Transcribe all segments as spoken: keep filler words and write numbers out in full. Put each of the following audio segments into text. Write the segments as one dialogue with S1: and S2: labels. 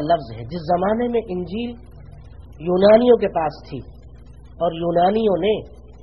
S1: لفظ ہے. جس زمانے میں انجیل یونانیوں کے پاس تھی اور یونانیوں نے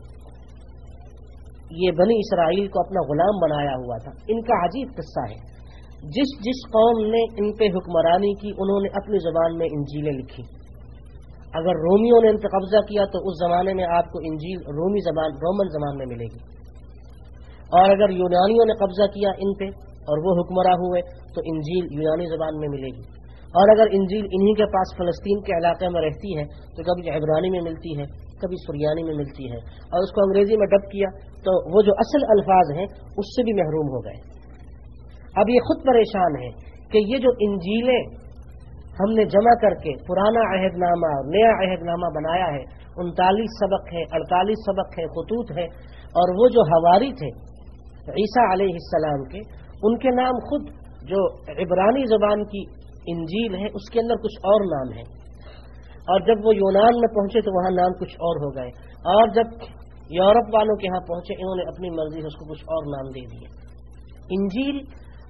S1: یہ بنی اسرائیل کو اپنا غلام بنایا ہوا تھا، ان کا عجیب قصہ ہے. جس جس قوم نے ان پہ حکمرانی کی انہوں نے اپنی زبان میں انجیلیں لکھی. اگر رومیوں نے ان پہ قبضہ کیا تو اس زمانے میں آپ کو انجیل رومی زبان رومن زبان میں ملے گی، اور اگر یونانیوں نے قبضہ کیا ان پہ اور وہ حکمراں ہوئے تو انجیل یونانی زبان میں ملے گی. اور اگر انجیل انہی کے پاس فلسطین کے علاقے میں رہتی ہے تو کبھی عبرانی میں ملتی ہے، کبھی سریانی میں ملتی ہے، اور اس کو انگریزی میں ڈب کیا تو وہ جو اصل الفاظ ہیں اس سے بھی محروم ہو گئے. اب یہ خود پریشان ہے کہ یہ جو انجیلیں ہم نے جمع کر کے پرانا عہد نامہ اور نیا عہد نامہ بنایا ہے، انتالیس سبق ہے، اڑتالیس سبق ہے، خطوط ہے، اور وہ جو حواری تھے عیسیٰ علیہ السلام کے، ان کے نام خود جو عبرانی زبان کی انجیل ہے اس کے اندر کچھ اور نام ہے، اور جب وہ یونان میں پہنچے تو وہاں نام کچھ اور ہو گئے، اور جب یورپ والوں کے ہاں پہنچے انہوں نے اپنی مرضی سے اس کو کچھ اور نام دے دیے. انجیل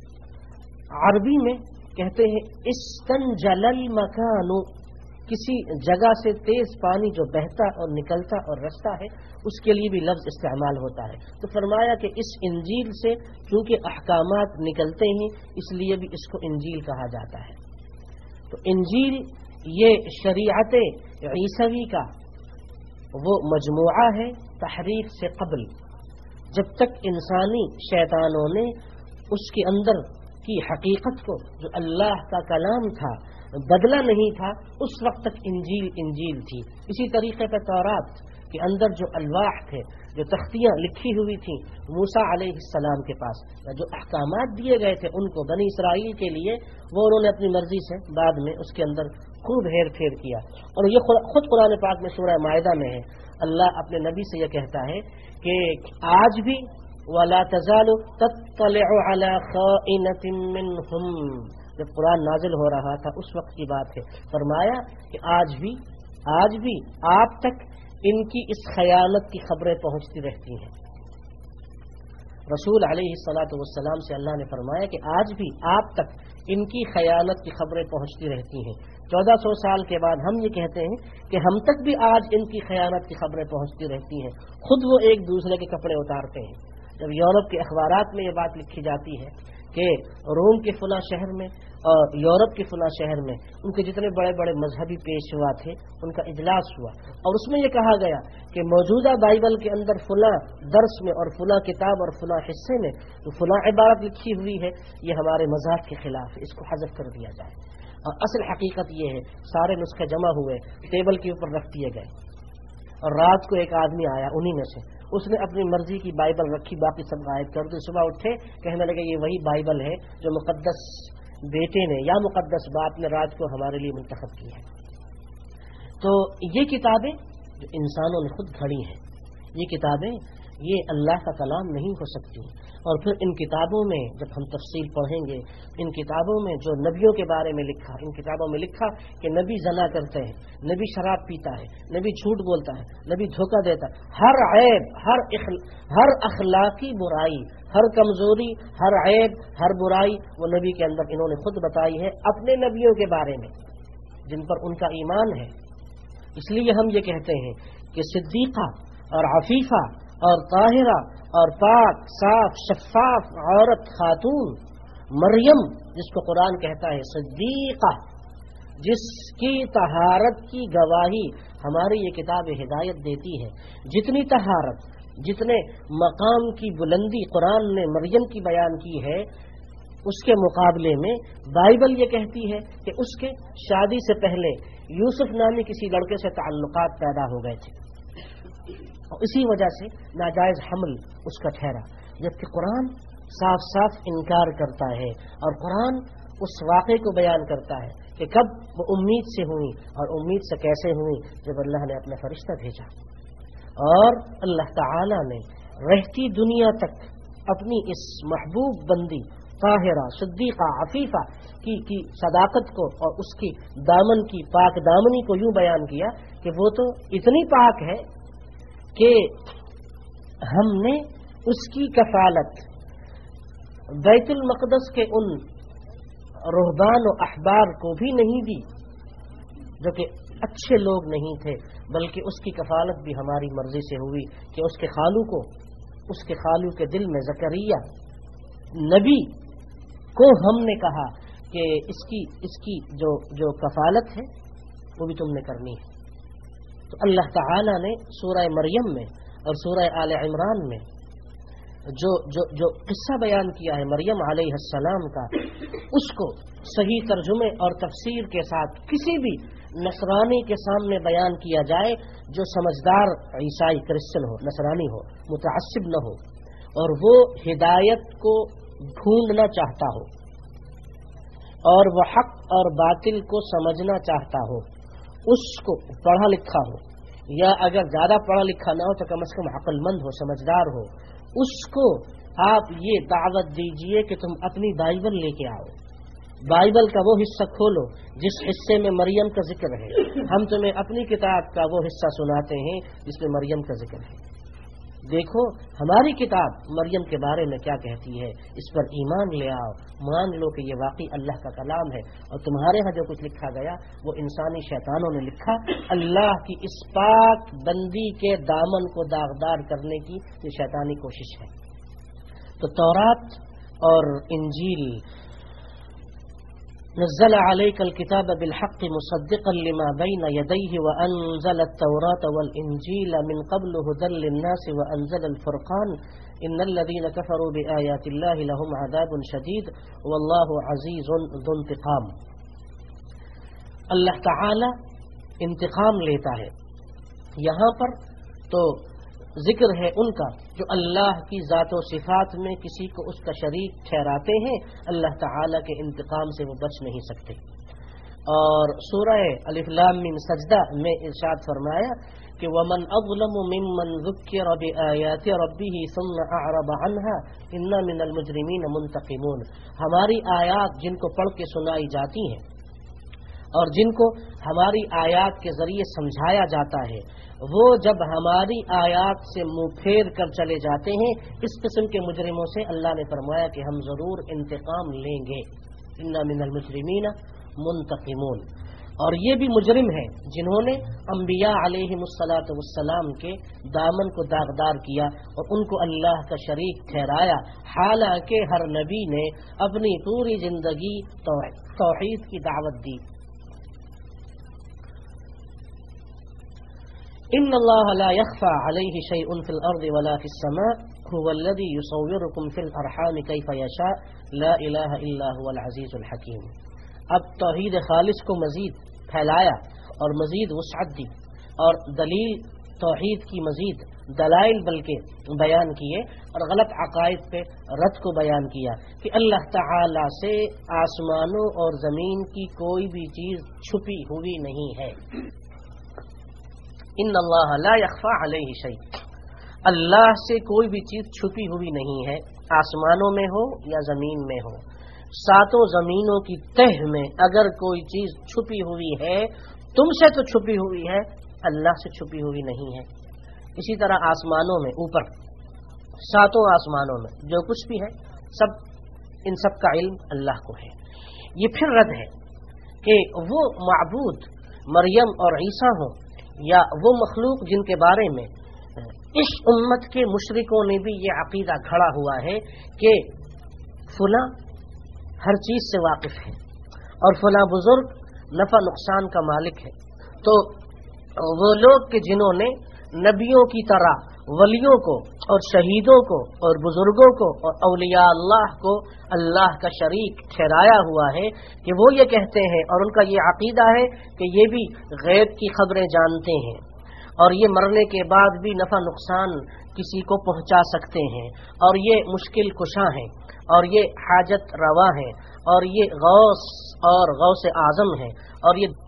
S1: عربی میں کہتے ہیں استنجل المکان، کسی جگہ سے تیز پانی جو بہتا اور نکلتا اور رستا ہے اس کے لیے بھی لفظ استعمال ہوتا ہے. تو فرمایا کہ اس انجیل سے چونکہ احکامات نکلتے ہیں اس لیے بھی اس کو انجیل کہا جاتا ہے. تو انجیل یہ شریعت عیسوی کا وہ مجموعہ ہے تحریف سے قبل، جب تک انسانی شیطانوں نے اس کے اندر کی حقیقت کو جو اللہ کا کلام تھا بدلا نہیں تھا، اس وقت تک انجیل انجیل تھی. اسی طریقے پر تورات کے اندر جو الواح تھے، جو تختیاں لکھی ہوئی تھیں موسیٰ علیہ السلام کے پاس، جو احکامات دیے گئے تھے ان کو بنی اسرائیل کے لیے، وہ انہوں نے اپنی مرضی سے بعد میں اس کے اندر خوب ہیر پھیر کیا. اور یہ خود قرآن پاک میں سورہ مائدہ میں ہے. اللہ اپنے نبی سے یہ کہتا ہے کہ آج بھی وَلَا تَزَالُ تَطَّلِعُ عَلَى خَائِنَةٍ مِّنْهُمْ، جب قرآن نازل ہو رہا تھا اس وقت کی بات ہے، فرمایا کہ آج بھی آج بھی آپ تک ان کی اس خیانت کی خبریں پہنچتی رہتی ہیں. رسول علیہ الصلاۃ والسلام سے اللہ نے فرمایا کہ آج بھی آپ تک ان کی خیانت کی خبریں پہنچتی رہتی ہیں. چودہ سو سال کے بعد ہم یہ کہتے ہیں کہ ہم تک بھی آج ان کی خیانت کی خبریں پہنچتی رہتی ہیں. خود وہ ایک دوسرے کے کپڑے اتارتے ہیں. جب یورپ کے اخبارات میں یہ بات لکھی جاتی ہے کہ روم کے فلاں شہر میں اور یورپ کے فلاں شہر میں ان کے جتنے بڑے بڑے مذہبی پیشوا تھے ان کا اجلاس ہوا، اور اس میں یہ کہا گیا کہ موجودہ بائبل کے اندر فلاں درس میں اور فلاں کتاب اور فلاں حصے میں جو فلاں عبارت لکھی ہوئی ہے یہ ہمارے مذہب کے خلاف ہے، اس کو حذف کر دیا جائے. اور اصل حقیقت یہ ہے سارے نسخے جمع ہوئے ٹیبل کے اوپر رکھ دیے گئے، اور رات کو ایک آدمی آیا انہی میں سے، اس نے اپنی مرضی کی بائبل رکھی، باقی سب غائب کر دی. صبح اٹھے کہنے لگے یہ وہی بائبل ہے جو مقدس بیٹے نے یا مقدس باپ نے رات کو ہمارے لیے منتخب کی ہے. تو یہ کتابیں جو انسانوں نے خود گھڑی ہیں، یہ کتابیں یہ اللہ کا کلام نہیں ہو سکتی. اور پھر ان کتابوں میں جب ہم تفصیل پڑھیں گے، ان کتابوں میں جو نبیوں کے بارے میں لکھا، ان کتابوں میں لکھا کہ نبی زنا کرتے ہیں، نبی شراب پیتا ہے، نبی جھوٹ بولتا ہے، نبی دھوکہ دیتا ہے، ہر عیب، ہر اخل... ہر اخلاقی برائی، ہر کمزوری، ہر عیب، ہر برائی وہ نبی کے اندر انہوں نے خود بتائی ہے اپنے نبیوں کے بارے میں جن پر ان کا ایمان ہے. اس لیے ہم یہ کہتے ہیں کہ صدیقہ اور عفیفہ اور طاہرہ اور پاک صاف شفاف عورت خاتون مریم، جس کو قرآن کہتا ہے صدیقہ، جس کی طہارت کی گواہی ہماری یہ کتاب ہدایت دیتی ہے، جتنی طہارت، جتنے مقام کی بلندی قرآن نے مریم کی بیان کی ہے اس کے مقابلے میں بائبل یہ کہتی ہے کہ اس کے شادی سے پہلے یوسف نامی کسی لڑکے سے تعلقات پیدا ہو گئے تھے، اور اسی وجہ سے ناجائز حمل اس کا ٹھہرا. جبکہ قرآن صاف صاف انکار کرتا ہے، اور قرآن اس واقعے کو بیان کرتا ہے کہ کب وہ امید سے ہوئی، اور امید سے کیسے ہوئی، جب اللہ نے اپنا فرشتہ بھیجا اور اللہ تعالی نے رہتی دنیا تک اپنی اس محبوب بندی طاہرہ صدیقہ عفیفہ کی کی صداقت کو اور اس کی دامن کی پاک دامنی کو یوں بیان کیا کہ وہ تو اتنی پاک ہے کہ ہم نے اس کی کفالت بیت المقدس کے ان रुहबान और अहबार को भी नहीं दी, जो कि अच्छे लोग नहीं थे, बल्कि उसकी कफालत भी हमारी मर्जी से हुई कि उसके खालू को, उसके खालू के दिल में ज़करिया नबी को हमने कहा कि इसकी इसकी जो जो कफालत है वो भी तुमने करनी है। तो अल्लाह ताला ने सूरह मरियम में और सूरह आले इमरान में जो जो जो किस्सा बयान किया है मरियम अलैहिस्सलाम का, उसको सही तर्जुमे और तफसीर के साथ किसी भी नसरानी के सामने बयान किया जाए जो समझदार ईसाई क्रिश्चियन हो, नसरानी हो, मुतअस्सिब न हो और वो हिदायत को ढूंढना चाहता हो और वह हक और बातिल को समझना चाहता हो, उसको पढ़ा लिखा हो या अगर ज्यादा पढ़ा लिखा ना हो तो कम से कम अक्लमंद हो, समझदार हो, उसको आप ये दावत दीजिए कि तुम अपनी बाइबल लेके आओ। बाइबल का वो हिस्सा खोलो जिस हिस्से में मरियम का जिक्र है। हम तुम्हें अपनी किताब का वो हिस्सा सुनाते हैं जिसमें मरियम का जिक्र है। देखो हमारी किताब मरियम के बारे में क्या कहती है, इस पर ईमान ले आओ, मान लो कि ये वाकई अल्लाह का कलाम है और तुम्हारे यहाँ जो कुछ लिखा गया वो इंसानी शैतानों ने लिखा। अल्लाह की इस पाक बंदी के दामन को दागदार करने की ये शैतानी कोशिश है। तो तौरात और इंजील नज़्ज़ल अलैकल किताब बिलहक़्क़ि मुसद्दिक़न लिमा बैन यदैहि व अनज़ल अत-तौरात वल इंजील मिन क़ब्लु हुदल लिन्नासि व अनज़ल अल-फ़ुरक़ान इन्नल लज़ीना कफ़रू बिआयातिल्लाहि लहुम अज़ाबुन शदीद वल्लाहु अज़ीज़ुन ज़ु इंतिक़ाम। अल्लाह ताला इंतकाम लेता है। यहाँ पर तो जिक्र है उनका जो अल्लाह की ज़ात व सिफ़ात में किसी को उसका शरीक ठहराते हैं, अल्लाह ताला के इंतकाम से वो बच नहीं सकते। और सूरह अलिफ लाम मीम सजदा में इरशाद फरमाया कि वमन अज़लमु मिम्मन ज़ुक्किर बिआयाति रब्बिही सुम्मा अअरद अन्हा इन्ना मिनल मुजरिमीन मुंतक़िमून। हमारी आयात जिनको पढ़ के सुनाई जाती हैं और जिनको हमारी आयात के जरिए समझाया जाता है, वो जब हमारी आयात से मुंह फेर कर चले जाते हैं, इस किस्म के मुजरिमों से अल्लाह ने फरमाया कि हम जरूर इंतकाम लेंगे। इन्ना मिनल मुजरिमीन मुंतक़िमून। और ये भी मुजरिम हैं जिन्होंने अंबिया अलैहिमुस्सलातु वस्सलाम के दामन को दागदार किया और उनको अल्लाह का शरीक ठहराया, हालांकि हर नबी ने अपनी पूरी जिंदगी तौहीद की दावत दी। इन्नल्लाह ला यख्फा अलैहि शैउन फिल अर्दि वला फिस समा हुवल्लज़ी युसव्विरुकुम फिल अरहाम कैफ़ यशा ला इलाहा इल्ला हुवल अज़ीज़ुल हकीम। अब तौहीद खालिस को मजीद फैलाया और मजीद वसअत दी और दलील तौहीद की मजीद दलाइल बल्कि बयान किए और गलत अकायद पे रद को बयान किया कि अल्लाह ताला से आसमानों और जमीन की कोई भी चीज छुपी हुई नहीं है। इन्नल्लाह ला यख्फा अलैहि शै, अल्लाह से कोई भी चीज छुपी हुई नहीं है, आसमानों में हो या जमीन में हो। सातों जमीनों की तह में अगर कोई चीज छुपी हुई है, तुमसे तो छुपी हुई है, अल्लाह से छुपी हुई नहीं है। इसी तरह आसमानों में ऊपर सातों आसमानों में जो कुछ भी है सब इन सब का इल्म अल्लाह को है। ये फिर रद है कि वो माबूद मरियम और ईसा हो या वो मखलूक जिनके बारे में इस उम्मत के मुशरिकों ने भी ये अकीदा खड़ा हुआ है कि फुला हर चीज से वाकिफ है और फला बुजुर्ग नफा नुकसान का मालिक है। तो वो लोग के जिन्होंने नबियों की तरह वलियों को और शहीदों को और बुजुर्गों को और औलिया अल्लाह को अल्लाह का शरीक ठहराया हुआ है कि वो ये कहते हैं और उनका ये अकीदा है कि ये भी गैब की खबरें जानते हैं और ये मरने के बाद भी नफा नुकसान किसी को पहुंचा सकते हैं और ये मुश्किल कुशा हैं और ये हाजत रवा हैं और ये गौस और गौस आजम हैं और ये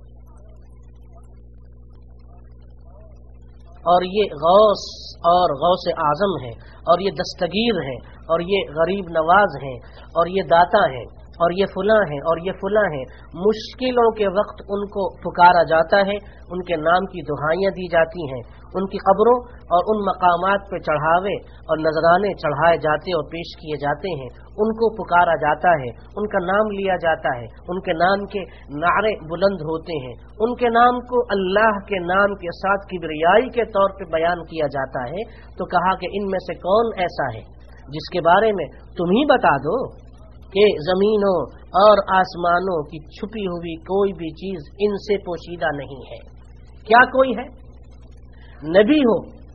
S1: और ये गौस और गौस आजम हैं और ये दस्तगीर हैं और ये गरीब नवाज हैं और ये दाता हैं اور یہ فلاں ہیں اور یہ فلاں ہیں، مشکلوں کے وقت ان کو پکارا جاتا ہے، ان کے نام کی دعائیاں دی جاتی ہیں، ان کی قبروں اور ان مقامات پہ چڑھاوے اور نذرانے چڑھائے جاتے اور پیش کیے جاتے ہیں، ان کو پکارا جاتا ہے، ان کا نام لیا جاتا ہے، ان کے نام کے نعرے بلند ہوتے ہیں، ان کے نام کو اللہ کے نام کے ساتھ کبریائی کے طور پہ بیان کیا جاتا ہے۔ تو کہا کہ ان میں سے کون ایسا ہے جس کے بارے میں تم ہی بتا دو کہ زمینوں اور آسمانوں کی چھپی ہوئی کوئی بھی چیز ان سے پوشیدہ نہیں ہے؟ کیا کوئی ہے؟ نبی ہو،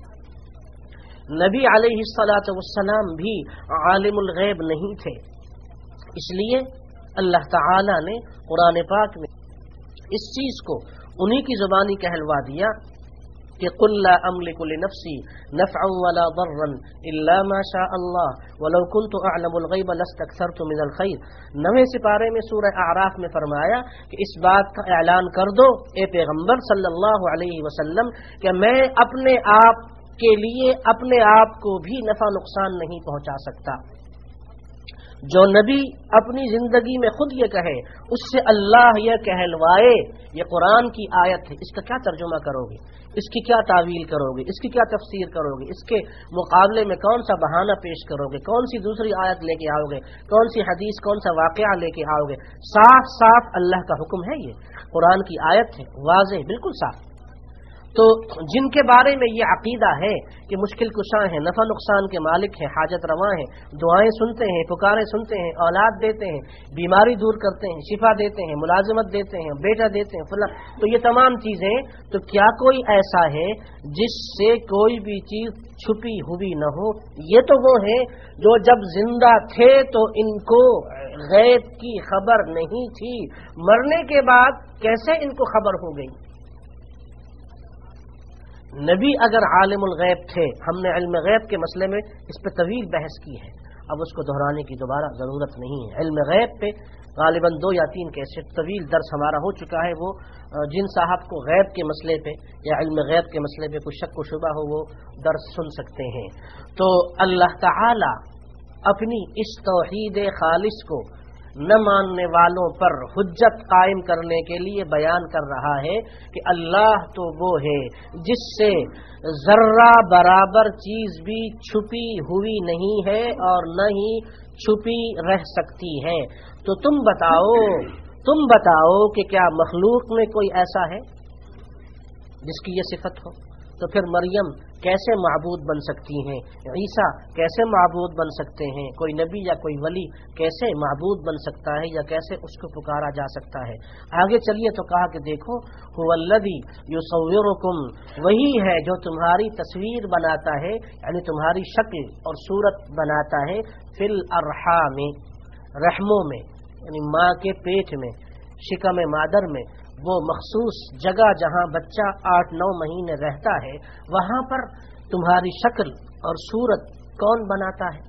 S1: نبی علیہ الصلاۃ والسلام بھی عالم الغیب نہیں تھے، اس لیے اللہ تعالی نے قرآن پاک میں اس چیز کو انہی کی زبانی کہلوا دیا کہ قل لا املک لنفسی نفعا ولا ضرا الا ما شاء اللہ ولو كنت اعلم الغیب لاستكثرت من الخیر۔ نویں سپارے میں سورہ اعراف میں فرمایا کہ اس بات کا اعلان کر دو اے پیغمبر صلی اللہ علیہ وسلم کہ میں اپنے آپ کے لیے اپنے آپ کو بھی نفع نقصان نہیں پہنچا سکتا۔ جو نبی اپنی زندگی میں خود یہ کہے، اس سے اللہ یہ کہلوائے، یہ قرآن کی آیت ہے، اس کا کیا ترجمہ کرو گے؟ اس کی کیا تعویل کرو گے؟ اس کی کیا تفسیر کرو گے؟ اس کے مقابلے میں کون سا بہانہ پیش کرو گے؟ کون سی دوسری آیت لے کے آؤ گے؟ کون سی حدیث، کون سا واقعہ لے کے آؤ گے؟ صاف صاف اللہ کا حکم ہے، یہ قرآن کی آیت ہے، واضح، بالکل صاف۔ تو جن کے بارے میں یہ عقیدہ ہے کہ مشکل کشاں ہیں، نفع نقصان کے مالک ہیں، حاجت رواں ہیں، دعائیں سنتے ہیں، پکاریں سنتے ہیں، اولاد دیتے ہیں، بیماری دور کرتے ہیں، شفا دیتے ہیں، ملازمت دیتے ہیں، بیٹا دیتے ہیں، فلاں، تو یہ تمام چیزیں، تو کیا کوئی ایسا ہے جس سے کوئی بھی چیز چھپی ہوئی نہ ہو؟ یہ تو وہ ہیں جو جب زندہ تھے تو ان کو غیب کی خبر نہیں تھی، مرنے کے بعد کیسے ان کو خبر ہو گئی؟ نبی اگر عالم الغیب تھے، ہم نے علم غیب کے مسئلے میں اس پہ طویل بحث کی ہے، اب اس کو دہرانے کی دوبارہ ضرورت نہیں ہے۔ علم غیب پہ غالباً دو یا تین کیسٹ طویل درس ہمارا ہو چکا ہے، وہ جن صاحب کو غیب کے مسئلے پہ یا علم غیب کے مسئلے پہ کوئی شک و شبہ ہو وہ درس سن سکتے ہیں۔ تو اللہ تعالی اپنی اس توحید خالص کو نہ ماننے والوں پر حجت قائم کرنے کے لیے بیان کر رہا ہے کہ اللہ تو وہ ہے جس سے ذرہ برابر چیز بھی چھپی ہوئی نہیں ہے اور نہ ہی چھپی رہ سکتی ہے۔ تو تم بتاؤ تم بتاؤ کہ کیا مخلوق میں کوئی ایسا ہے جس کی یہ صفت ہو؟ تو پھر مریم کیسے معبود بن سکتی ہیں؟ عیسیٰ کیسے معبود بن سکتے ہیں؟ کوئی نبی یا کوئی ولی کیسے معبود بن سکتا ہے یا کیسے اس کو پکارا جا سکتا ہے؟ آگے چلیے تو کہا کہ دیکھو هو الذی یصورکم، وہی ہے جو تمہاری تصویر بناتا ہے، یعنی تمہاری شکل اور صورت بناتا ہے، فی الارحام، رحموں میں، یعنی ماں کے پیٹ میں، شکم مادر میں، وہ مخصوص جگہ جہاں بچہ آٹھ نو مہینے رہتا ہے، وہاں پر تمہاری شکل اور صورت کون بناتا ہے؟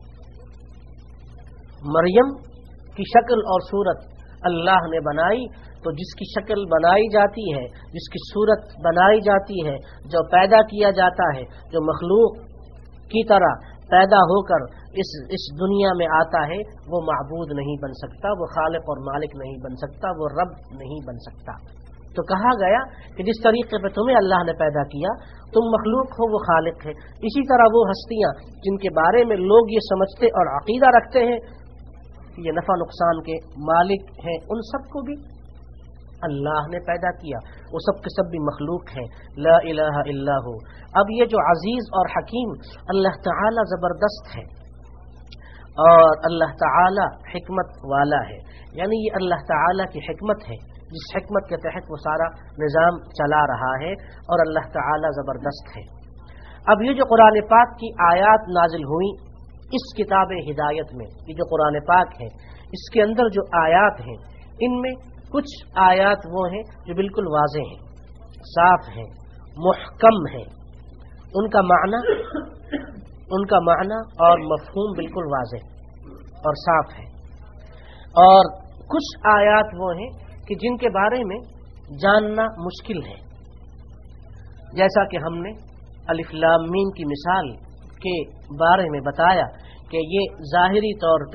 S1: مریم کی شکل اور صورت اللہ نے بنائی۔ تو جس کی شکل بنائی جاتی ہے، جس کی صورت بنائی جاتی ہے، جو پیدا کیا جاتا ہے، جو مخلوق کی طرح پیدا ہو کر اس اس دنیا میں آتا ہے، وہ معبود نہیں بن سکتا، وہ خالق اور مالک نہیں بن سکتا، وہ رب نہیں بن سکتا۔ تو کہا گیا کہ جس طریقے پہ تمہیں اللہ نے پیدا کیا، تم مخلوق ہو، وہ خالق ہے، اسی طرح وہ ہستیاں جن کے بارے میں لوگ یہ سمجھتے اور عقیدہ رکھتے ہیں کہ یہ نفع نقصان کے مالک ہیں، ان سب کو بھی اللہ نے پیدا کیا، وہ سب کے سب بھی مخلوق ہیں، لا الہ الا ہو۔ اب یہ جو عزیز اور حکیم اللہ تعالی زبردست ہے اور اللہ تعالی حکمت والا ہے، یعنی یہ اللہ تعالی کی حکمت ہے جس حکمت کے تحت وہ سارا نظام چلا رہا ہے، اور اللہ تعالی زبردست ہے۔ اب یہ جو قرآن پاک کی آیات نازل ہوئی اس کتاب ہدایت میں، یہ جو قرآن پاک ہے اس کے اندر جو آیات ہیں، ان میں کچھ آیات وہ ہیں جو بالکل واضح ہیں، صاف ہیں، محکم ہیں، ان کا معنی ان کا معنی اور مفہوم بالکل واضح اور صاف ہے، اور کچھ آیات وہ ہیں کہ جن کے بارے میں جاننا مشکل ہے، جیسا کہ ہم نے الف لام میم کی مثال کے بارے میں بتایا کہ یہ ظاہری طور پہ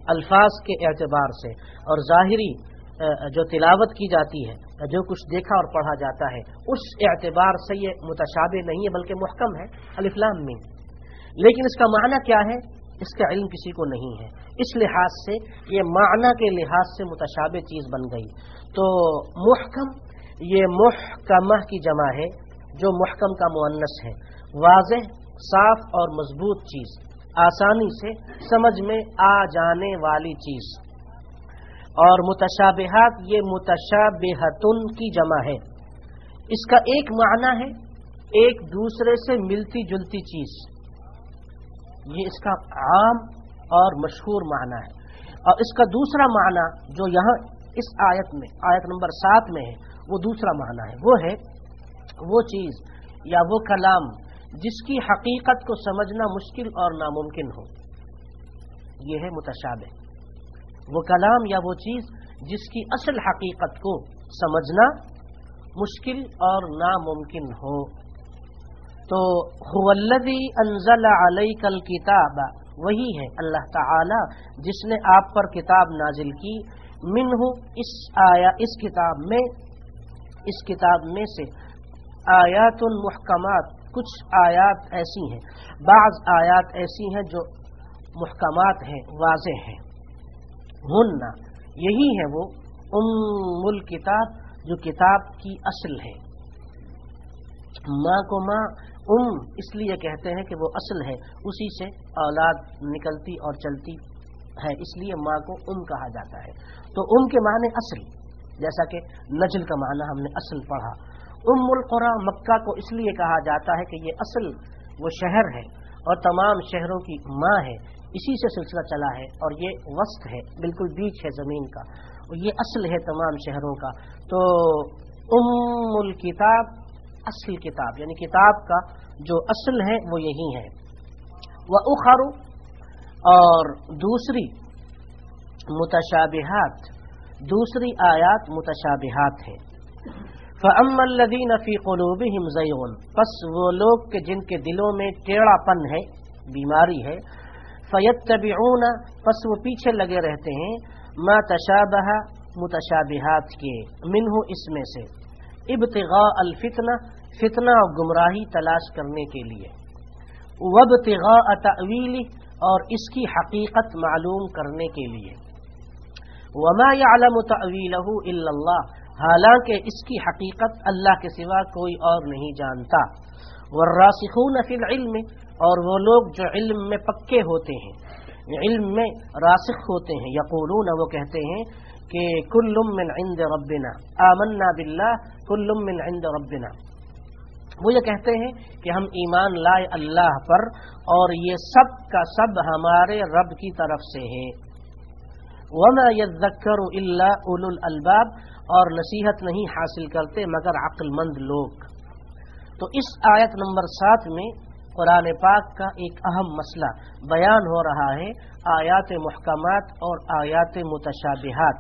S1: الفاظ کے اعتبار سے اور ظاہری جو تلاوت کی جاتی ہے، جو کچھ دیکھا اور پڑھا جاتا ہے، اس اعتبار سے یہ متشابہ نہیں ہے بلکہ محکم ہے، الف لام میم. لیکن اس کا معنی کیا ہے، اس کا علم کسی کو نہیں ہے. اس لحاظ سے یہ معنی کے لحاظ سے متشابہ چیز بن گئی. تو محکم یہ محکمہ کی جمع ہے، جو محکم کا مؤنث ہے. واضح، صاف اور مضبوط چیز، آسانی سے سمجھ میں آ جانے والی چیز. اور متشابہات یہ متشابہتن کی جمع ہے. اس کا ایک معنی ہے ایک دوسرے سے ملتی جلتی چیز، یہ اس کا عام اور مشہور معنی ہے. اور اس کا دوسرا معنی جو یہاں اس آیت میں آیت نمبر سات میں ہے، وہ دوسرا معنی ہے، وہ ہے وہ چیز یا وہ کلام جس کی حقیقت کو سمجھنا مشکل اور ناممکن ہو. یہ ہے متشابہ. وہ کلام یا وہ چیز جس کی اصل حقیقت کو سمجھنا مشکل اور ناممکن ہو. تو هو الذی انزل علیک الکتاب، وہی ہے اللہ تعالی جس نے آپ پر کتاب نازل کی. منہ اس آیا اس کتاب میں اس کتاب میں سے آیات محکمات، کچھ آیات ایسی ہیں، بعض آیات ایسی ہیں جو محکمات ہیں، واضح ہیں. ہن یہی ہے وہ ام الکتاب جو کتاب کی اصل ہے. ماں کو ماں ام اس لیے کہتے ہیں کہ وہ اصل ہے، اسی سے اولاد نکلتی اور چلتی ہے، اس لیے ماں کو ام کہا جاتا ہے. تو ام کے معنی اصل، جیسا کہ نجل کا معنی ہم نے اصل پڑھا. ام القری مکہ کو اس لیے کہا جاتا ہے کہ یہ اصل وہ شہر ہے اور تمام شہروں کی ماں ہے. اسی سے سلسلہ چلا ہے اور یہ وسط ہے، بالکل بیچ ہے زمین کا، اور یہ اصل ہے تمام شہروں کا. تو ام الکتاب اصل کتاب، یعنی کتاب کا جو اصل ہے وہ یہی ہے. وَأُخَرُ اور دوسری متشابہات، دوسری آیات متشابہات ہیں. فَأَمَّا الَّذِينَ فِي قُلُوبِهِمْ زَيْغٌ، پس وہ لوگ کہ جن کے دلوں میں ٹیڑھا پن ہے، بیماری ہے. فَيَتَّبِعُونَ پس وہ پیچھے لگے رہتے ہیں، مَا تَشَابَهَ متشابہات کے، منہ اس میں سے، ابتغاء الفتنہ فتنہ اور گمراہی تلاش کرنے کے لیے، وابتغاء تأویلہ اور اس کی حقیقت معلوم کرنے کے لیے. وما يعلم تأویلہ الا اللہ، حالانکہ اس کی حقیقت اللہ کے سوا کوئی اور نہیں جانتا. والراسخون فی العلم اور وہ لوگ جو علم میں پکے ہوتے ہیں، علم میں راسخ ہوتے ہیں، یقولون وہ کہتے ہیں کہ کل من عند ربنا آمنا باللہ کل من عند ربنا، وہ یہ کہتے ہیں کہ ہم ایمان لائے اللہ پر اور یہ سب کا سب ہمارے رب کی طرف سے ہے. وما يذکر الا اولو الالباب اور نصیحت نہیں حاصل کرتے مگر عقل مند لوگ. تو اس آیت نمبر سات میں قرآن پاک کا ایک اہم مسئلہ بیان ہو رہا ہے، آیات محکمات اور آیات متشابہات.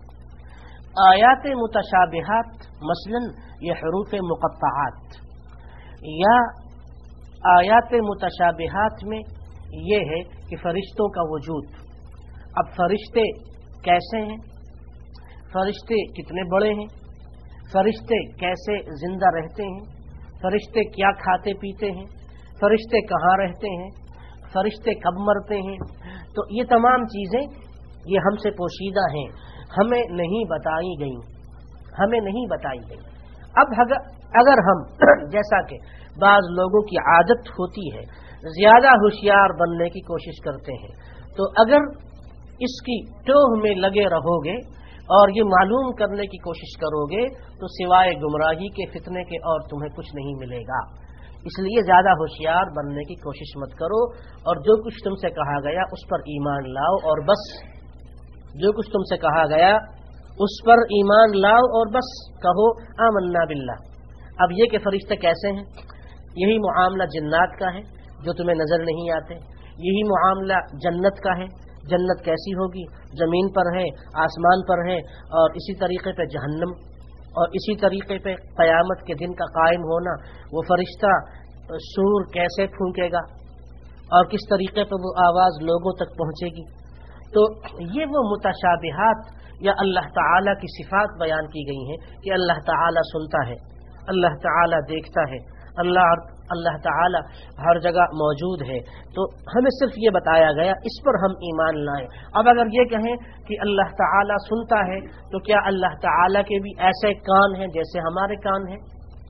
S1: آیات متشابہات مثلا یہ حروف مقطعات، یا آیات متشابہات میں یہ ہے کہ فرشتوں کا وجود. اب فرشتے کیسے ہیں، فرشتے کتنے بڑے ہیں، فرشتے کیسے زندہ رہتے ہیں، فرشتے کیا کھاتے پیتے ہیں، فرشتے کہاں رہتے ہیں، فرشتے کب مرتے ہیں. تو یہ تمام چیزیں یہ ہم سے پوشیدہ ہیں، ہمیں نہیں بتائی گئیں ہمیں نہیں بتائی گئی. اب اگر ہم جیسا کہ بعض لوگوں کی عادت ہوتی ہے زیادہ ہوشیار بننے کی کوشش کرتے ہیں، تو اگر اس کی ٹوہ میں لگے رہو گے اور یہ معلوم کرنے کی کوشش کرو گے تو سوائے گمراہی کے فتنے کے اور تمہیں کچھ نہیں ملے گا. اس لیے زیادہ ہوشیار بننے کی کوشش مت کرو، اور جو کچھ تم سے کہا گیا اس پر ایمان لاؤ اور بس. جو کچھ تم سے کہا گیا اس پر ایمان لاؤ اور بس کہو آمنا باللہ. اب یہ کہ فرشتے کیسے ہیں، یہی معاملہ جنات کا ہے جو تمہیں نظر نہیں آتے. یہی معاملہ جنت کا ہے، جنت کیسی ہوگی، زمین پر ہے، آسمان پر ہے. اور اسی طریقے پہ جہنم، اور اسی طریقے پہ قیامت کے دن کا قائم ہونا، وہ فرشتہ سور کیسے پھونکے گا اور کس طریقے پہ وہ آواز لوگوں تک پہنچے گی. تو یہ وہ متشابہات یا اللہ تعالیٰ کی صفات بیان کی گئی ہیں کہ اللہ تعالیٰ سنتا ہے، اللہ تعالیٰ دیکھتا ہے، اللہ اللہ تعالیٰ ہر جگہ موجود ہے. تو ہمیں صرف یہ بتایا گیا، اس پر ہم ایمان لائیں. اب اگر یہ کہیں کہ اللہ تعالیٰ سنتا ہے تو کیا اللہ تعالیٰ کے بھی ایسے کان ہیں جیسے ہمارے کان ہیں؟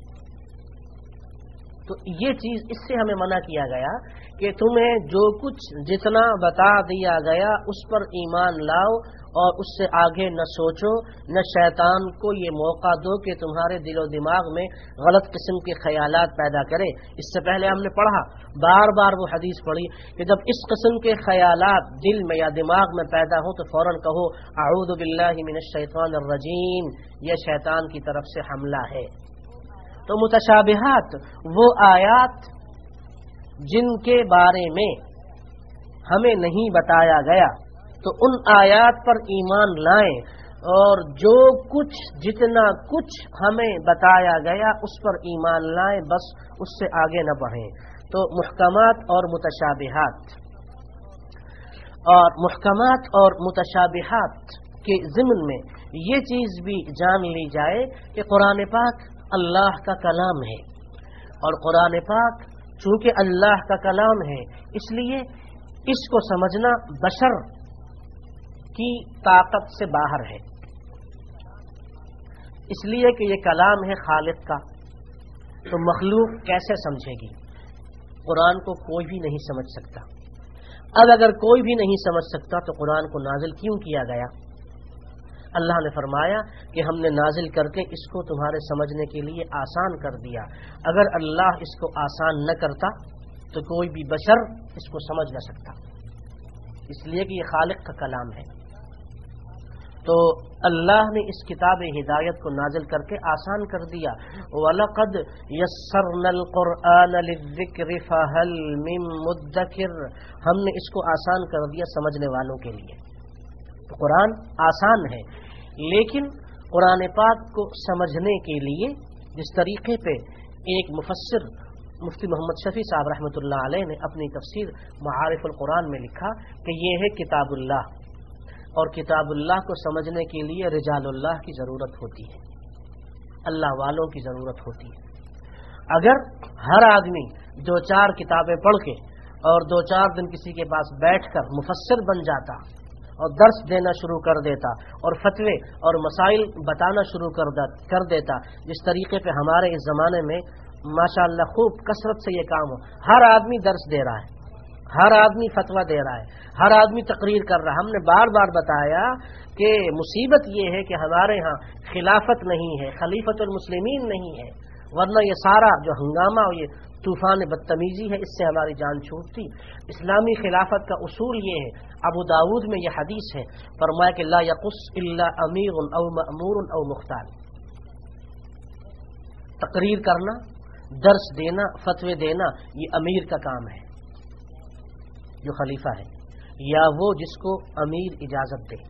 S1: تو یہ چیز اس سے ہمیں منع کیا گیا کہ تمہیں جو کچھ جتنا بتا دیا گیا اس پر ایمان لاؤ اور اس سے آگے نہ سوچو، نہ شیطان کو یہ موقع دو کہ تمہارے دل و دماغ میں غلط قسم کے خیالات پیدا کرے. اس سے پہلے ہم نے پڑھا، بار بار وہ حدیث پڑھی کہ جب اس قسم کے خیالات دل میں یا دماغ میں پیدا ہو تو فوراً کہو اعوذ باللہ من الشیطان الرجیم، یہ شیطان کی طرف سے حملہ ہے. تو متشابہات وہ آیات جن کے بارے میں ہمیں نہیں بتایا گیا تو ان آیات پر ایمان لائیں، اور جو کچھ جتنا کچھ ہمیں بتایا گیا اس پر ایمان لائیں، بس اس سے آگے نہ بڑھیں. تو محکمات اور متشابہات اور محکمات اور متشابہات کے ضمن میں یہ چیز بھی جان لی جائے کہ قرآن پاک اللہ کا کلام ہے، اور قرآن پاک چونکہ اللہ کا کلام ہے اس لیے اس کو سمجھنا بشر کی طاقت سے باہر ہے. اس لیے کہ یہ کلام ہے خالق کا، تو مخلوق کیسے سمجھے گی؟ قرآن کو کوئی بھی نہیں سمجھ سکتا. اب اگر کوئی بھی نہیں سمجھ سکتا تو قرآن کو نازل کیوں کیا گیا؟ اللہ نے فرمایا کہ ہم نے نازل کر کے اس کو تمہارے سمجھنے کے لیے آسان کر دیا. اگر اللہ اس کو آسان نہ کرتا تو کوئی بھی بشر اس کو سمجھ نہ سکتا، اس لیے کہ یہ خالق کا کلام ہے. تو اللہ نے اس کتاب ہدایت کو نازل کر کے آسان کر دیا. وَلَقَدْ يَسَّرْنَا الْقُرْآنَ لِلذِّكْرِ فَهَلْ مِن مُدَّكِرٍ، ہم نے اس کو آسان کر دیا سمجھنے والوں کے لیے. تو قرآن آسان ہے، لیکن قرآن پاک کو سمجھنے کے لیے جس طریقے پہ ایک مفسر مفتی محمد شفیع صاحب رحمۃ اللہ علیہ نے اپنی تفسیر معارف القرآن میں لکھا کہ یہ ہے کتاب اللہ، اور کتاب اللہ کو سمجھنے کے لیے رجال اللہ کی ضرورت ہوتی ہے، اللہ والوں کی ضرورت ہوتی ہے. اگر ہر آدمی دو چار کتابیں پڑھ کے اور دو چار دن کسی کے پاس بیٹھ کر مفسر بن جاتا اور درس دینا شروع کر دیتا اور فتوے اور مسائل بتانا شروع کر دیتا، جس طریقے پہ ہمارے اس زمانے میں ماشاءاللہ خوب کثرت سے یہ کام ہو، ہر آدمی درس دے رہا ہے، ہر آدمی فتویٰ دے رہا ہے، ہر آدمی تقریر کر رہا ہے. ہم نے بار بار بتایا کہ مصیبت یہ ہے کہ ہمارے ہاں خلافت نہیں ہے، خلیفۃ المسلمین نہیں ہے، ورنہ یہ سارا جو ہنگامہ اور یہ طوفان بدتمیزی ہے اس سے ہماری جان چھوٹتی. اسلامی خلافت کا اصول یہ ہے، ابو داود میں یہ حدیث ہے، فرمایا کہ لا یقص الا امیر او مأمور او مختار. تقریر کرنا، درس دینا، فتوے دینا یہ امیر کا کام ہے جو خلیفہ ہے، یا وہ جس کو امیر اجازت دے.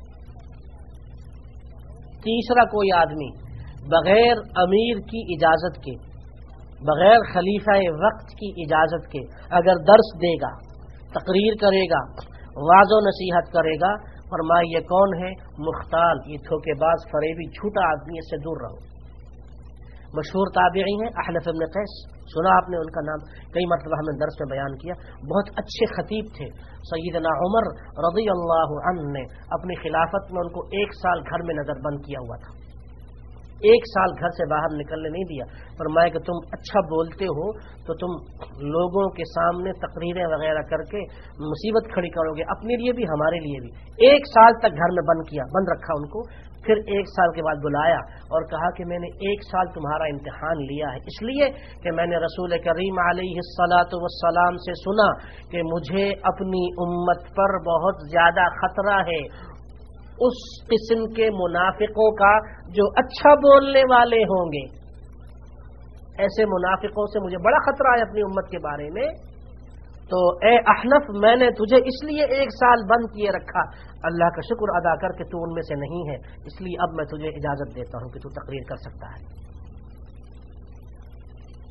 S1: تیسرا کوئی آدمی بغیر امیر کی اجازت کے، بغیر خلیفہ وقت کی اجازت کے اگر درس دے گا، تقریر کرے گا، واعظ و نصیحت کرے گا، فرمایا یہ کون ہے؟ مختال، یہ دھوکے باز فریبی جھوٹا آدمی، اس سے دور رہو. مشہور تابعی ہیں احنف بن قیس، سنا آپ نے ان کا نام، کئی مرتبہ ہم نے درس میں بیان کیا. بہت اچھے خطیب تھے. سیدنا عمر رضی اللہ عنہ نے اپنی خلافت میں ان کو ایک سال گھر میں نظر بند کیا ہوا تھا، ایک سال گھر سے باہر نکلنے نہیں دیا. فرمایا کہ تم اچھا بولتے ہو تو تم لوگوں کے سامنے تقریریں وغیرہ کر کے مصیبت کھڑی کرو گے، اپنے لیے بھی ہمارے لیے بھی. ایک سال تک گھر میں بند کیا، بند رکھا ان کو. پھر ایک سال کے بعد بلایا اور کہا کہ میں نے ایک سال تمہارا امتحان لیا ہے، اس لیے کہ میں نے رسول کریم علیہ الصلاۃ والسلام سے سنا کہ مجھے اپنی امت پر بہت زیادہ خطرہ ہے اس قسم کے منافقوں کا جو اچھا بولنے والے ہوں گے. ایسے منافقوں سے مجھے بڑا خطرہ ہے اپنی امت کے بارے میں. تو اے احنف، میں نے تجھے اس لیے ایک سال بند کیے رکھا، اللہ کا شکر ادا کر کے تو ان میں سے نہیں ہے، اس لیے اب میں تجھے اجازت دیتا ہوں کہ تو تقریر کر سکتا ہے.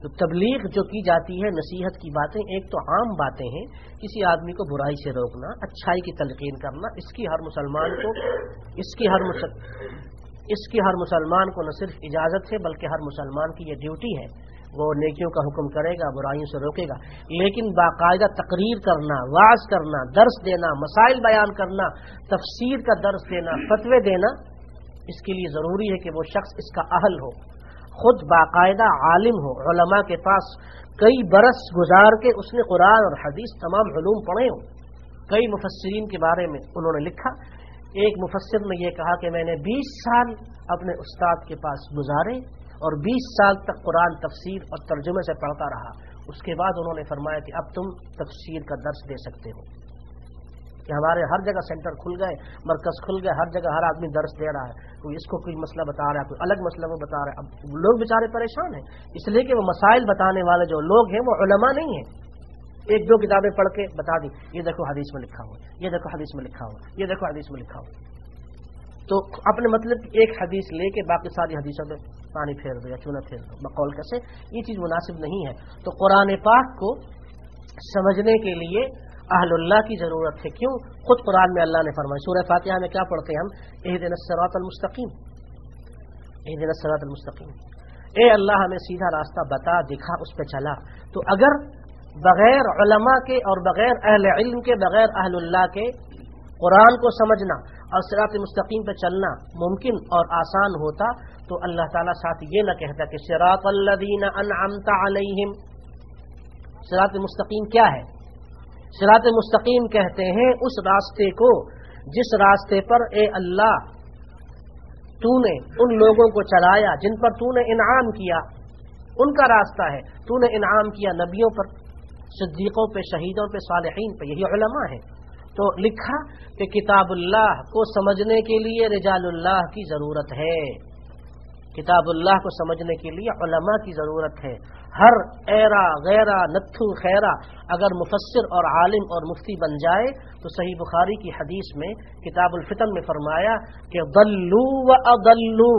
S1: تو تبلیغ جو کی جاتی ہے نصیحت کی باتیں ایک تو عام باتیں ہیں، کسی آدمی کو برائی سے روکنا، اچھائی کی تلقین کرنا، اس کی ہر مسلمان کو اس کی ہر مسل... اس کی ہر مسلمان کو نہ صرف اجازت ہے بلکہ ہر مسلمان کی یہ ڈیوٹی ہے، وہ نیکیوں کا حکم کرے گا، برائیوں سے روکے گا، لیکن باقاعدہ تقریر کرنا، واعظ کرنا، درس دینا، مسائل بیان کرنا، تفسیر کا درس دینا، فتوے دینا، اس کے لیے ضروری ہے کہ وہ شخص اس کا اہل ہو، خود باقاعدہ عالم ہو، علماء کے پاس کئی برس گزار کے اس نے قرآن اور حدیث تمام علوم پڑھے ہوں۔ کئی مفسرین کے بارے میں انہوں نے لکھا، ایک مفسر نے یہ کہا کہ میں نے بیس سال اپنے استاد کے پاس گزارے اور بیس سال تک قرآن تفسیر اور ترجمے سے پڑھتا رہا، اس کے بعد انہوں نے فرمایا کہ اب تم تفسیر کا درس دے سکتے ہو، کہ ہمارے ہر جگہ سینٹر کھل گئے، مرکز کھل گئے، ہر جگہ ہر آدمی درس دے رہا ہے، کوئی اس کو کوئی مسئلہ بتا رہا ہے، کوئی الگ مسئلہ وہ بتا رہا ہے۔ اب لوگ بیچارے پریشان ہیں، اس لیے کہ وہ مسائل بتانے والے جو لوگ ہیں وہ علماء نہیں ہیں، ایک دو کتابیں پڑھ کے بتا دی، یہ دیکھو حدیث میں لکھا ہوا، یہ دیکھو حدیث میں لکھا ہوا، یہ دیکھو حدیث میں لکھا ہوا، تو اپنے مطلب ایک حدیث لے کے باقی ساری حدیثوں پہ پانی پھیر دو یا چونا پھیر دو بقول کیسے، یہ چیز مناسب نہیں ہے۔ تو قرآن پاک کو سمجھنے کے لیے اہل اللہ کی ضرورت ہے۔ کیوں؟ خود قرآن میں اللہ نے فرمایا، سورہ فاتحہ میں کیا پڑھتے ہیں ہم؟ اہدنا الصراط المستقیم، اہدنا الصراط المستقیم، اے اللہ ہمیں سیدھا راستہ بتا، دکھا، اس پہ چلا۔ تو اگر بغیر علماء کے اور بغیر اہل علم کے، بغیر اہل اللہ کے قرآن کو سمجھنا اور صراط مستقیم پہ چلنا ممکن اور آسان ہوتا تو اللہ تعالیٰ ساتھ یہ نہ کہتا کہ صراط الذین انعمت علیہم۔ صراط مستقیم کیا ہے؟ صراط مستقیم کہتے ہیں اس راستے کو جس راستے پر اے اللہ تو نے ان لوگوں کو چلایا جن پر تو نے انعام کیا، ان کا راستہ ہے۔ تو نے انعام کیا نبیوں پر، صدیقوں پہ، شہیدوں پہ، صالحین پہ، یہی علماء ہیں۔ تو لکھا کہ کتاب اللہ کو سمجھنے کے لیے رجال اللہ کی ضرورت ہے، کتاب اللہ کو سمجھنے کے لیے علماء کی ضرورت ہے۔ ہر ایرا غیرہ نتھو خیرہ اگر مفسر اور عالم اور مفتی بن جائے تو صحیح بخاری کی حدیث میں کتاب الفتن میں فرمایا کہ ضلوا و اضلوا،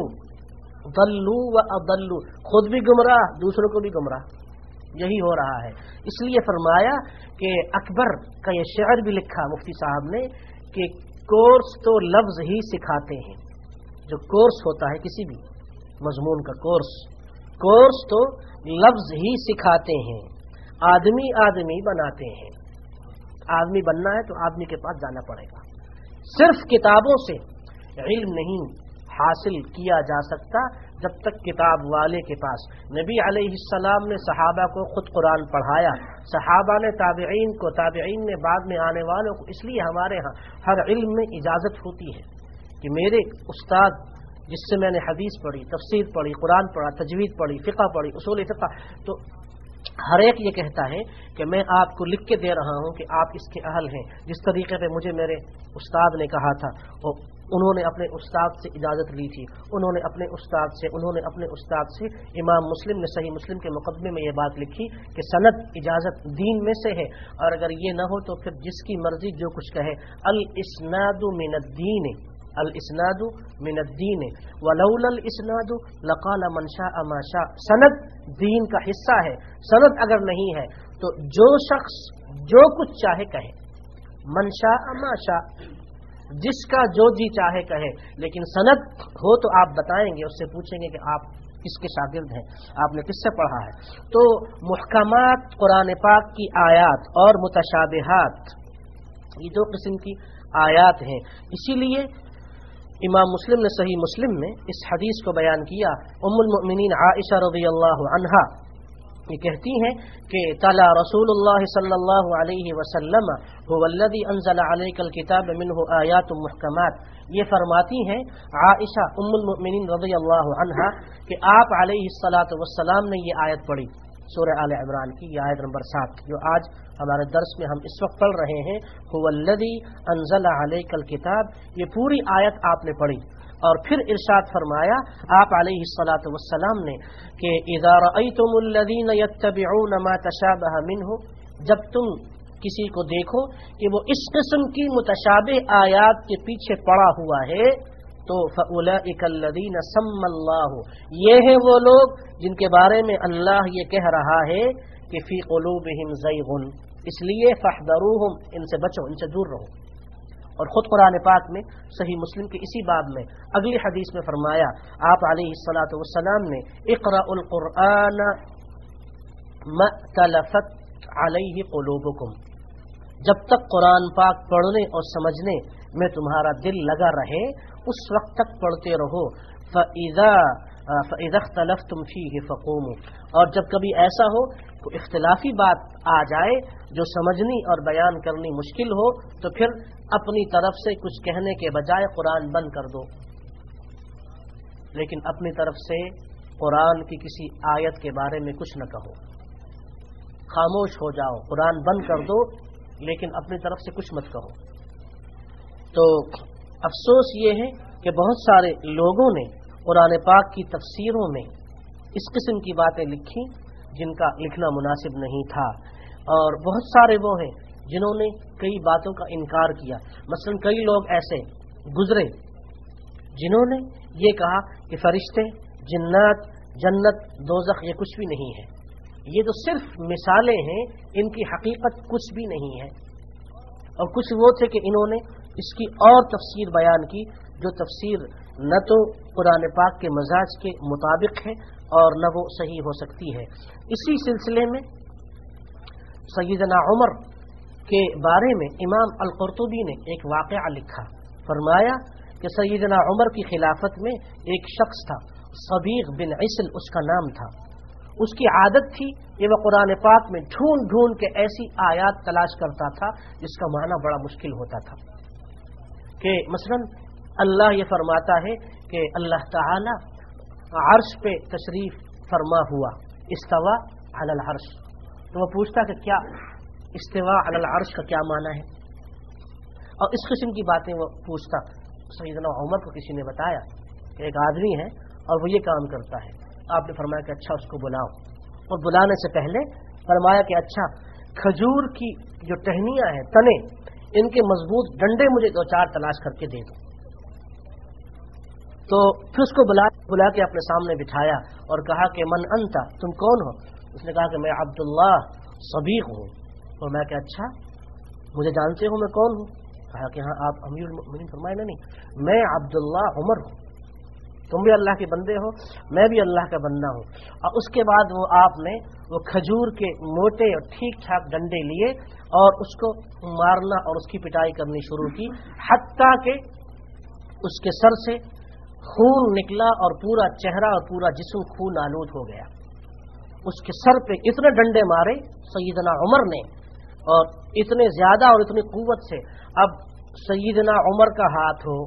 S1: ضلوا و اضلوا، خود بھی گمراہ دوسروں کو بھی گمراہ، یہی ہو رہا ہے۔ اس لیے فرمایا کہ اکبر کا یہ شعر بھی لکھا مفتی صاحب نے کہ کورس تو لفظ ہی سکھاتے ہیں، جو کورس ہوتا ہے کسی بھی مضمون کا کورس، کورس تو لفظ ہی سکھاتے ہیں، آدمی آدمی بناتے ہیں۔ آدمی بننا ہے تو آدمی کے پاس جانا پڑے گا، صرف کتابوں سے علم نہیں حاصل کیا جا سکتا جب تک کتاب والے کے پاس۔ نبی علیہ السلام نے صحابہ کو خود قرآن پڑھایا، صحابہ نے تابعین کو، تابعین نے بعد میں آنے والوں کو۔ اس لیے ہمارے ہاں ہر علم میں اجازت ہوتی ہے کہ میرے استاد جس سے میں نے حدیث پڑھی، تفسیر پڑھی، قرآن پڑھا، تجوید پڑھی، فقہ پڑھی، اصول فقہ، تو ہر ایک یہ کہتا ہے کہ میں آپ کو لکھ کے دے رہا ہوں کہ آپ اس کے اہل ہیں، جس طریقے پہ مجھے میرے استاد نے کہا تھا، اور انہوں نے اپنے استاد سے اجازت لی تھی، انہوں نے اپنے استاد سے انہوں نے اپنے استاد سے امام مسلم نے صحیح مسلم کے مقدمے میں یہ بات لکھی کہ سند اجازت دین میں سے ہے، اور اگر یہ نہ ہو تو پھر جس کی مرضی جو کچھ کہے۔ الاسناد من الدین، الاسناد من الدین ولولا الاسناد لقال من شاء ما شاء۔ سند دین کا حصہ ہے، سند اگر نہیں ہے تو جو شخص جو کچھ چاہے کہے، من شاء ما شاء، جس کا جو جی چاہے کہے، لیکن سند ہو تو آپ بتائیں گے، اس سے پوچھیں گے کہ آپ کس کے شاگرد ہیں، آپ نے کس سے پڑھا ہے۔ تو محکمات قرآن پاک کی آیات اور متشابہات، یہ دو قسم کی آیات ہیں۔ اسی لیے امام مسلم نے صحیح مسلم میں اس حدیث کو بیان کیا۔ ام المؤمنین عائشہ رضی اللہ عنہا یہ کہتی ہیں کہ تلا رسول اللہ صلی اللہ علیہ وسلم هو الذی انزل علیک الکتاب منہ آیات محکمات۔ یہ فرماتی ہیں عائشہ ام المؤمنین رضی اللہ عنہا کہ آپ علیہ الصلاۃ والسلام نے یہ آیت پڑھی، سورہ آل عمران کی یہ آیت نمبر سات، جو آج ہمارے درس میں ہم اس وقت پڑھ رہے ہیں، هو الذی انزل علیک الکتاب۔ یہ پوری آیت آپ نے پڑھی اور پھر ارشاد فرمایا آپ علیہ الصلاۃ والسلام نے کہ اذا رأیتم الذین یتبعون ما تشابہ منہ، جب تم کسی کو دیکھو کہ وہ اس قسم کی متشابہ آیات کے پیچھے پڑا ہوا ہے، تو فَأُولَئِكَ الَّذِينَ سَمَّ اللَّهُ، یہ ہیں وہ لوگ جن کے بارے میں اللہ یہ کہہ رہا ہے کہ فی قلوبہم زیغ، اس لیے فاحذروہم، ان سے بچو، ان سے دور رہو۔ اور خود قرآن پاک میں صحیح مسلم کے اسی باب میں اگلی حدیث میں فرمایا آپ علیہ الصلاۃ والسلام نے اقرأوا القرآن ما تلفت علیہ قلوبکم، جب تک قرآن پاک پڑھنے اور سمجھنے میں تمہارا دل لگا رہے اس وقت تک پڑھتے رہو۔ فَإِذَا فَإِذَا اخْتَلَفْتُمْ فِيهِ فَقُومُوا، اور جب کبھی ایسا ہو کہ اختلافی بات آ جائے جو سمجھنی اور بیان کرنی مشکل ہو تو پھر اپنی طرف سے کچھ کہنے کے بجائے قرآن بند کر دو، لیکن اپنی طرف سے قرآن کی کسی آیت کے بارے میں کچھ نہ کہو، خاموش ہو جاؤ، قرآن بند کر دو لیکن اپنی طرف سے کچھ مت کہو۔ تو افسوس یہ ہے کہ بہت سارے لوگوں نے قرآن پاک کی تفسیروں میں اس قسم کی باتیں لکھی جن کا لکھنا مناسب نہیں تھا، اور بہت سارے وہ ہیں جنہوں نے کئی باتوں کا انکار کیا۔ مثلا کئی لوگ ایسے گزرے جنہوں نے یہ کہا کہ فرشتے، جنات، جنت، دوزخ یہ کچھ بھی نہیں ہے، یہ تو صرف مثالیں ہیں، ان کی حقیقت کچھ بھی نہیں ہے۔ اور کچھ وہ تھے کہ انہوں نے اس کی اور تفسیر بیان کی جو تفسیر نہ تو قرآن پاک کے مزاج کے مطابق ہے اور نہ وہ صحیح ہو سکتی ہے۔ اسی سلسلے میں سیدنا عمر کے بارے میں امام القرطبی نے ایک واقعہ لکھا، فرمایا کہ سیدنا عمر کی خلافت میں ایک شخص تھا، صبیغ بن عسل اس کا نام تھا۔ اس کی عادت تھی کہ وہ قرآن پاک میں ڈھونڈ ڈھونڈ کے ایسی آیات تلاش کرتا تھا جس کا معنی بڑا مشکل ہوتا تھا، کہ مثلا اللہ یہ فرماتا ہے کہ اللہ تعالی عرش پہ تشریف فرما ہوا، استوا علی العرش، تو وہ پوچھتا کہ کیا استوا علی العرش کا کیا معنی ہے، اور اس قسم کی باتیں وہ پوچھتا۔ سیدنا عمر کو کسی نے بتایا کہ ایک آدمی ہے اور وہ یہ کام کرتا ہے، آپ نے فرمایا کہ اچھا اس کو بلاؤ، اور بلانے سے پہلے فرمایا کہ اچھا کھجور کی جو ٹہنیاں ہیں، تنے، ان کے مضبوط ڈنڈے مجھے دو چار تلاش کر کے دے دو۔ تو پھر اس کو بلا بلا کے اپنے سامنے بٹھایا اور کہا کہ من انت، تم کون ہو؟ اس نے کہا کہ میں عبداللہ صبیغ ہوں۔ اور میں کہ اچھا مجھے جانتے ہو میں کون ہوں؟ کہا کہ ہاں آپ امیر المؤمنین۔ فرمایا نہیں، میں عبداللہ عمر ہوں، تم بھی اللہ کے بندے ہو، میں بھی اللہ کا بندہ ہوں۔ اور اس کے بعد وہ آپ نے وہ کھجور کے موٹے اور ٹھیک ٹھاک ڈنڈے لیے اور اس کو مارنا اور اس کی پٹائی کرنی شروع کی، حتیٰ کہ اس کے سر سے خون نکلا اور پورا چہرہ اور پورا جسم خون آلود ہو گیا۔ اس کے سر پہ اتنے ڈنڈے مارے سیدنا عمر نے، اور اتنے زیادہ اور اتنی قوت سے، اب سیدنا عمر کا ہاتھ ہو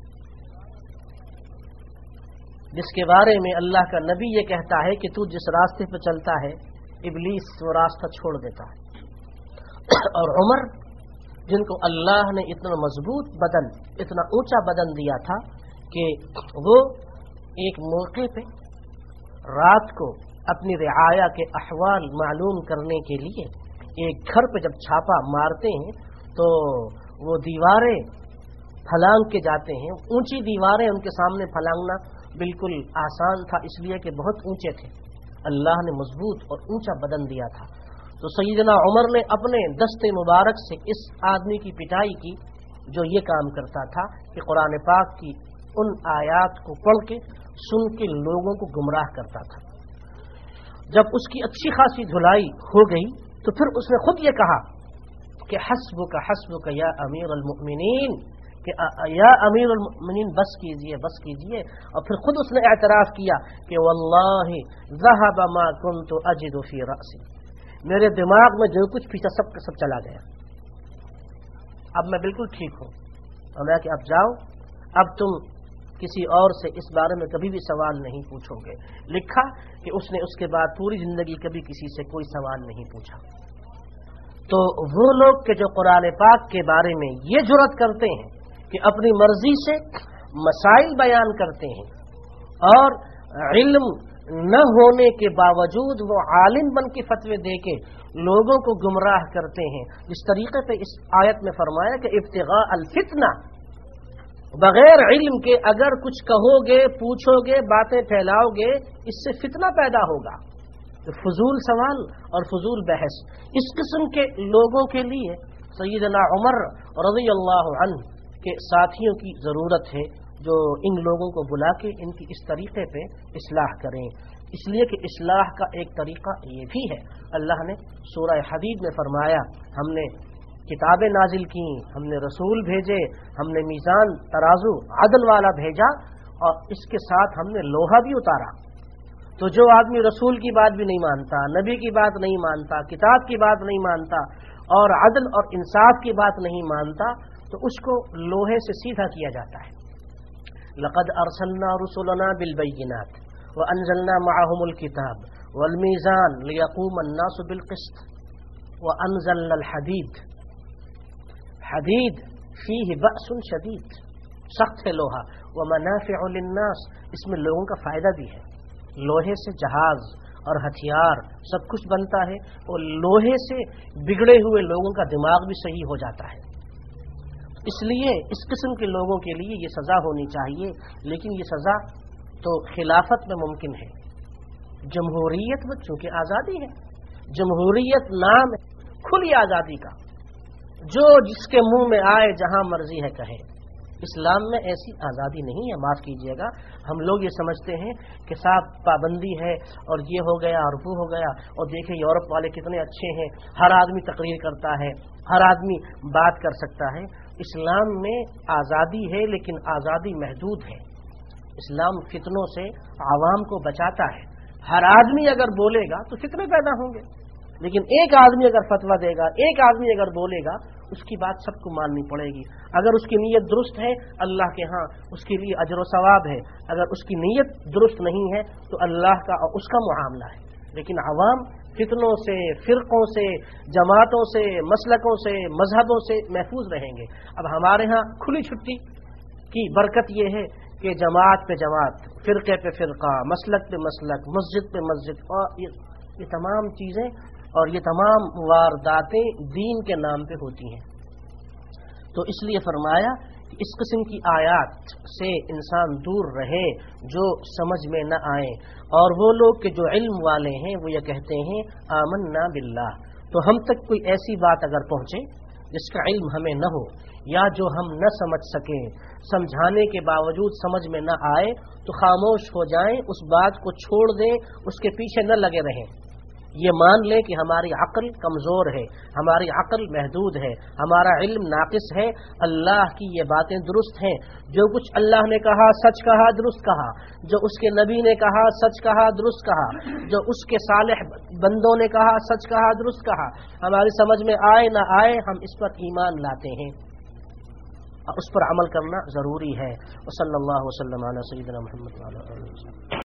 S1: جس کے بارے میں اللہ کا نبی یہ کہتا ہے کہ تو جس راستے پہ چلتا ہے ابلیس وہ راستہ چھوڑ دیتا ہے، اور عمر جن کو اللہ نے اتنا مضبوط بدن، اتنا اونچا بدن دیا تھا کہ وہ ایک موقع پہ رات کو اپنی رعایا کے احوال معلوم کرنے کے لیے ایک گھر پہ جب چھاپا مارتے ہیں تو وہ دیواریں پھلانگ کے جاتے ہیں، اونچی دیواریں ان کے سامنے پھلانگنا بالکل آسان تھا، اس لیے کہ بہت اونچے تھے، اللہ نے مضبوط اور اونچا بدن دیا تھا۔ تو سیدنا عمر نے اپنے دست مبارک سے اس آدمی کی پٹائی کی جو یہ کام کرتا تھا کہ قرآن پاک کی ان آیات کو پڑھ کے سن کے لوگوں کو گمراہ کرتا تھا۔ جب اس کی اچھی خاصی دھلائی ہو گئی تو پھر اس نے خود یہ کہا کہ حسبک حسبک یا امیر المؤمنین، کہ یا امیر المؤمنین بس کیجئے بس کیجئے۔ اور پھر خود اس نے اعتراف کیا کہ واللہ ذهب ما كنت اجد في رأسی، میرے دماغ میں جو کچھ پیچھا سب کا سب چلا گیا، اب میں بالکل ٹھیک ہوں۔ اور میں کہ اب جاؤ، اب تم کسی اور سے اس بارے میں کبھی بھی سوال نہیں پوچھو گے۔ لکھا کہ اس نے اس کے بعد پوری زندگی کبھی کسی سے کوئی سوال نہیں پوچھا۔ تو وہ لوگ کہ جو قرآن پاک کے بارے میں یہ جرأت کرتے ہیں کہ اپنی مرضی سے مسائل بیان کرتے ہیں اور علم نہ ہونے کے باوجود وہ عالم بن کے فتوے دے کے لوگوں کو گمراہ کرتے ہیں، جس طریقے پہ اس آیت میں فرمایا کہ ابتغاء الفتنہ، بغیر علم کے اگر کچھ کہو گے، پوچھو گے، باتیں پھیلاؤ گے، اس سے فتنہ پیدا ہوگا. فضول سوال اور فضول بحث اس قسم کے لوگوں کے لیے سیدنا عمر رضی اللہ عنہ کے ساتھیوں کی ضرورت ہے جو ان لوگوں کو بلا کے ان کی اس طریقے پہ اصلاح کریں. اس لیے کہ اصلاح کا ایک طریقہ یہ بھی ہے. اللہ نے سورہ حدید میں فرمایا ہم نے کتابیں نازل کی، ہم نے رسول بھیجے، ہم نے میزان ترازو عدل والا بھیجا، اور اس کے ساتھ ہم نے لوہا بھی اتارا. تو جو آدمی رسول کی بات بھی نہیں مانتا، نبی کی بات نہیں مانتا، کتاب کی بات نہیں مانتا اور عدل اور انصاف کی بات نہیں مانتا، تو اس کو لوہے سے سیدھا کیا جاتا ہے. لقد ارسلنا رسلنا بالبینات وانزلنا معهم الكتاب والمیزان لیقوم الناس بالقسط وانزلنا الحدید. حدید فیہ بأس شدید، سخت ہے لوہا. ومنافع للناس، اس میں لوگوں کا فائدہ بھی ہے. لوہے سے جہاز اور ہتھیار سب کچھ بنتا ہے، اور لوہے سے بگڑے ہوئے لوگوں کا دماغ بھی صحیح ہو جاتا ہے. اس لیے اس قسم کے لوگوں کے لیے یہ سزا ہونی چاہیے، لیکن یہ سزا تو خلافت میں ممکن ہے. جمہوریت میں چونکہ آزادی ہے، جمہوریت نام ہے کھلی آزادی کا، جو جس کے منہ میں آئے جہاں مرضی ہے کہے. اسلام میں ایسی آزادی نہیں ہے. معاف کیجیے گا، ہم لوگ یہ سمجھتے ہیں کہ صاحب پابندی ہے اور یہ ہو گیا اور وہ ہو گیا، اور دیکھیں یورپ والے کتنے اچھے ہیں، ہر آدمی تقریر کرتا ہے، ہر آدمی بات کر سکتا ہے. اسلام میں آزادی ہے لیکن آزادی محدود ہے. اسلام فتنوں سے عوام کو بچاتا ہے. ہر آدمی اگر بولے گا تو فتنے پیدا ہوں گے، لیکن ایک آدمی اگر فتویٰ دے گا، ایک آدمی اگر بولے گا، اس کی بات سب کو ماننی پڑے گی. اگر اس کی نیت درست ہے اللہ کے ہاں اس کے لیے اجر و ثواب ہے، اگر اس کی نیت درست نہیں ہے تو اللہ کا اور اس کا معاملہ ہے. لیکن عوام فتنوں سے، فرقوں سے، جماعتوں سے، مسلکوں سے، مذہبوں سے محفوظ رہیں گے. اب ہمارے ہاں کھلی چھٹی کی برکت یہ ہے کہ جماعت پہ جماعت، فرقے پہ فرقہ، مسلک پہ مسلک، مسجد پہ مسجد، اور یہ یہ تمام چیزیں اور یہ تمام وارداتیں دین کے نام پہ ہوتی ہیں. تو اس لیے فرمایا کہ اس قسم کی آیات سے انسان دور رہے جو سمجھ میں نہ آئیں. اور وہ لوگ کہ جو علم والے ہیں وہ یہ کہتے ہیں آمنا باللہ. تو ہم تک کوئی ایسی بات اگر پہنچے جس کا علم ہمیں نہ ہو یا جو ہم نہ سمجھ سکیں، سمجھانے کے باوجود سمجھ میں نہ آئے، تو خاموش ہو جائیں، اس بات کو چھوڑ دیں، اس کے پیچھے نہ لگے رہیں. یہ مان لیں کہ ہماری عقل کمزور ہے، ہماری عقل محدود ہے، ہمارا علم ناقص ہے. اللہ کی یہ باتیں درست ہیں. جو کچھ اللہ نے کہا سچ کہا، درست کہا. جو اس کے نبی نے کہا سچ کہا، درست کہا. جو اس کے صالح بندوں نے کہا سچ کہا، درست کہا. ہماری سمجھ میں آئے نہ آئے ہم اس پر ایمان لاتے ہیں، اس پر عمل کرنا ضروری ہے. وصلی اللہ وسلم علی سیدنا محمد وعلی آلہ وسلم.